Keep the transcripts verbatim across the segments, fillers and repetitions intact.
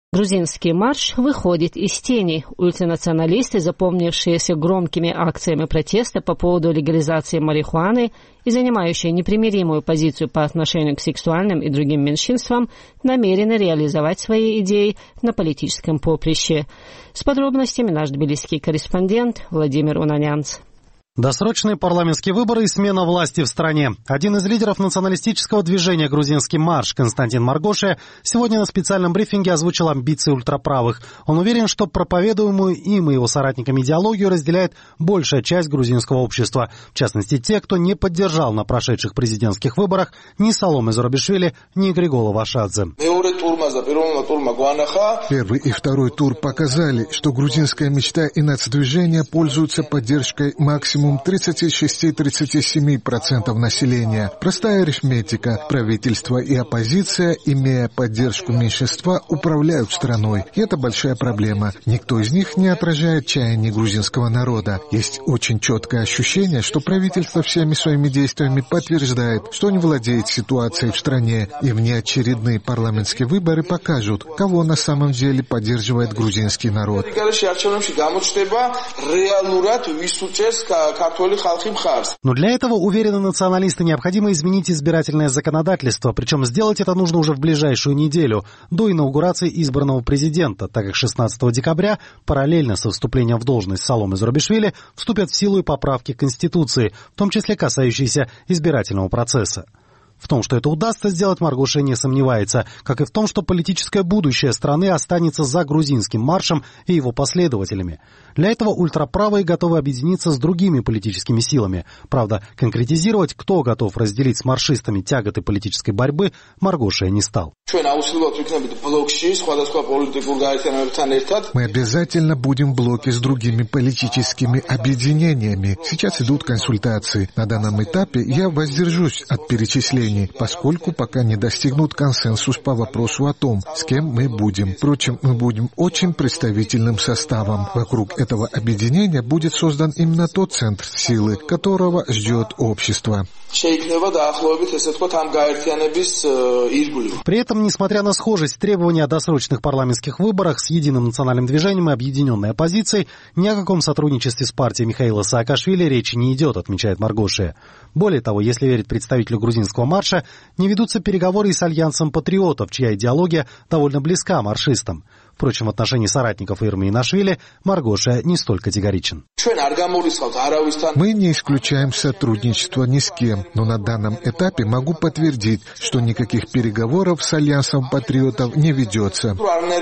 Грузинский марш выходит из тени. Ультранационалисты, запомнившиеся громкими акциями протеста по поводу легализации марихуаны и занимающие непримиримую позицию по отношению к сексуальным и другим меньшинствам, намерены реализовать свои идеи на политическом поприще. С подробностями наш тбилисский корреспондент Владимир Унанянц. Досрочные парламентские выборы и смена власти в стране. Один из лидеров националистического движения «Грузинский марш» Константин Маргоше сегодня на специальном брифинге озвучил амбиции ультраправых. Он уверен, что проповедуемую им и его соратниками идеологию разделяет большая часть грузинского общества. В частности, те, кто не поддержал на прошедших президентских выборах ни Саломе Зурабишвили, ни Григола Вашадзе. Первый и второй тур показали, что грузинская мечта и нацдвижение пользуются поддержкой максимум тридцать шесть - тридцать семь процентов населения. Простая арифметика. Правительство и оппозиция, имея поддержку меньшинства, управляют страной. И это большая проблема. Никто из них не отражает чаяний грузинского народа. Есть очень четкое ощущение, что правительство всеми своими действиями подтверждает, что не владеет ситуацией в стране. И внеочередные парламентские выборы покажут, кого на самом деле поддерживает грузинский народ. Но для этого, уверены националисты, необходимо изменить избирательное законодательство, причем сделать это нужно уже в ближайшую неделю, до инаугурации избранного президента, так как шестнадцатого декабря, параллельно со вступлением в должность Саломе Зурабишвили, вступят в силу и поправки к Конституции, в том числе касающиеся избирательного процесса. В том, что это удастся сделать, Маргоше не сомневается, как и в том, что политическое будущее страны останется за грузинским маршем и его последователями. Для этого ультраправые готовы объединиться с другими политическими силами. Правда, конкретизировать, кто готов разделить с маршистами тяготы политической борьбы, Маргоше не стал. Мы обязательно будем в блоке с другими политическими объединениями. Сейчас идут консультации. На данном этапе я воздержусь от перечислений, поскольку пока не достигнут консенсус по вопросу о том, с кем мы будем. Впрочем, мы будем очень представительным составом. Вокруг этого объединения будет создан именно тот центр силы, которого ждет общество. При этом, несмотря на схожесть требований о досрочных парламентских выборах с Единым национальным движением и объединенной оппозицией, ни о каком сотрудничестве с партией Михаила Саакашвили речи не идет, отмечает Маргоше. Более того, если верить представителю грузинского марша, не ведутся переговоры и с Альянсом патриотов, чья идеология довольно близка маршистам. Впрочем, в отношении соратников Ирмы Инашвили Маргоше не столь категоричен. Мы не исключаем сотрудничество ни с кем, но на данном этапе могу подтвердить, что никаких переговоров с Альянсом патриотов не ведется.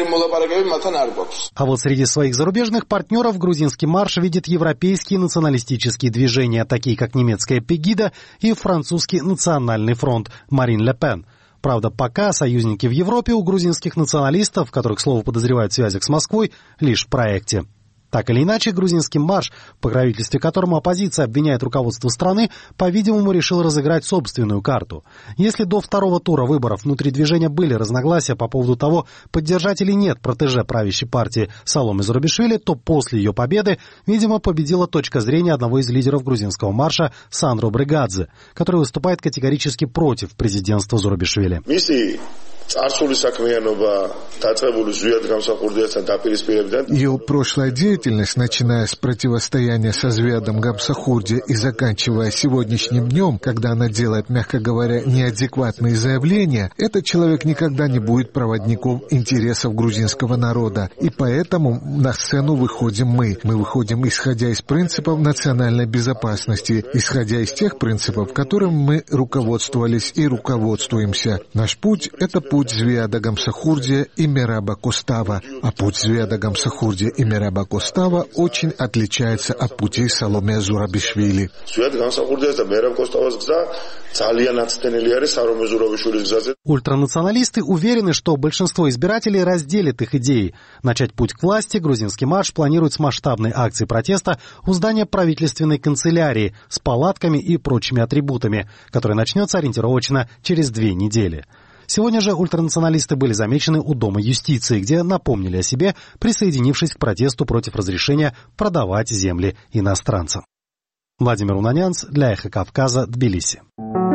А вот среди своих зарубежных партнеров грузинский марш видит европейские националистические движения, такие как немецкая Пегида и французский национальный фронт Марин Ле Пен. Правда, пока союзники в Европе у грузинских националистов, которых, к слову, подозревают в связях с Москвой, лишь в проекте. Так или иначе, грузинский марш, в покровительстве которому оппозиция обвиняет руководство страны, по-видимому, решил разыграть собственную карту. Если до второго тура выборов внутри движения были разногласия по поводу того, поддержать или нет протеже правящей партии Саломе Зурабишвили, то после ее победы, видимо, победила точка зрения одного из лидеров грузинского марша Сандро Бригадзе, который выступает категорически против президентства Зурабишвили. Ее прошлая деятельность, начиная с противостояния со Звиадом Гамсахурди и заканчивая сегодняшним днем, когда она делает, мягко говоря, неадекватные заявления, этот человек никогда не будет проводником интересов грузинского народа. И поэтому на сцену выходим мы. Мы выходим, исходя из принципов национальной безопасности, исходя из тех принципов, которым мы руководствовались и руководствуемся. Наш путь — это путь Звиада Гамсахурди и Мераба Костава. А путь Звиада Гамсахурди и Мераба Костава очень отличается от путей Саломе Зурабишвили. Ультранационалисты уверены, что большинство избирателей разделит их идеи. Начать путь к власти грузинский марш планирует с масштабной акцией протеста у здания правительственной канцелярии с палатками и прочими атрибутами, которая начнется ориентировочно через две недели. Сегодня же ультранационалисты были замечены у Дома юстиции, где напомнили о себе, присоединившись к протесту против разрешения продавать земли иностранцам. Владимир Унанянц для Эхо Кавказа, Тбилиси.